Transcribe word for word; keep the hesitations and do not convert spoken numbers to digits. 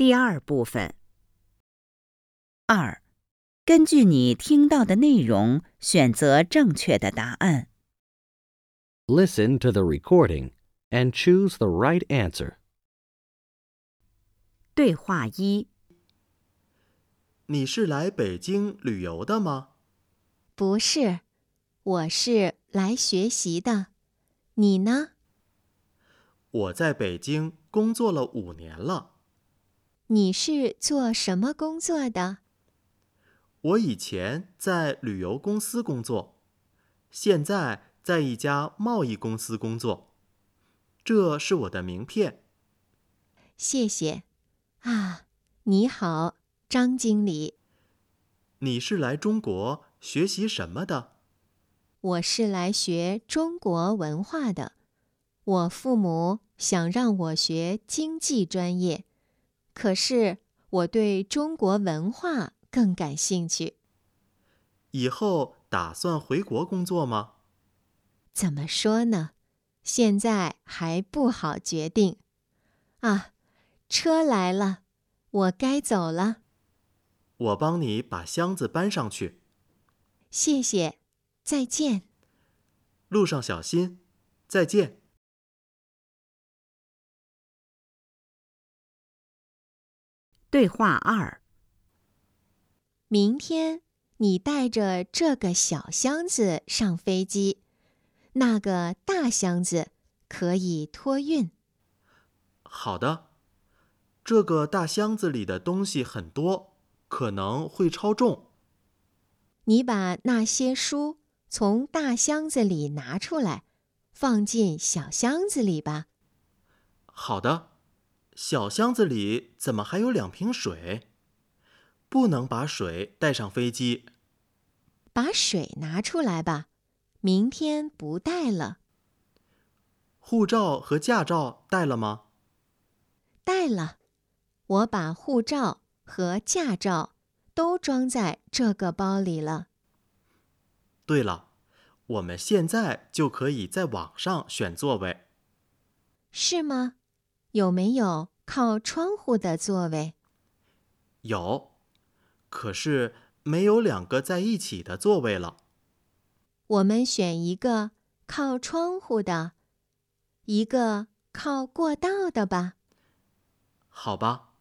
第二部分。二，根据你听到的内容，选择正确的答案。 Listen to the recording and choose the right answer. 对话一： 你是来北京旅游的吗？ 不是，我是来学习的。你呢？ 我在北京工作了五年了。 你是做什么工作的？ 我以前在旅游公司工作，现在在一家贸易公司工作。这是我的名片。 谢谢。啊，你好，张经理。 你是来中国学习什么的？ 我是来学中国文化的。我父母想让我学经济专业，可是我对中国文化更感兴趣。 以后打算回国工作吗？ 怎么说呢？现在还不好决定。啊，车来了，我该走了。 我帮你把箱子搬上去。 谢谢，再见。 路上小心，再见。 对话二： 明天你带着这个小箱子上飞机，那个大箱子可以托运。 好的。这个大箱子里的东西很多，可能会超重。 你把那些书从大箱子里拿出来，放进小箱子里吧。 好的。小箱子里怎么还有两瓶水？不能把水带上飞机。 把水拿出来吧，明天不带了。 护照和驾照带了吗？ 带了，我把护照和驾照都装在这个包里了。 对了，我们现在就可以在网上选座位。 是吗？有没有靠窗户的座位？ 有，可是没有两个在一起的座位了。 我们选一个靠窗户的，一个靠过道的吧。 好吧。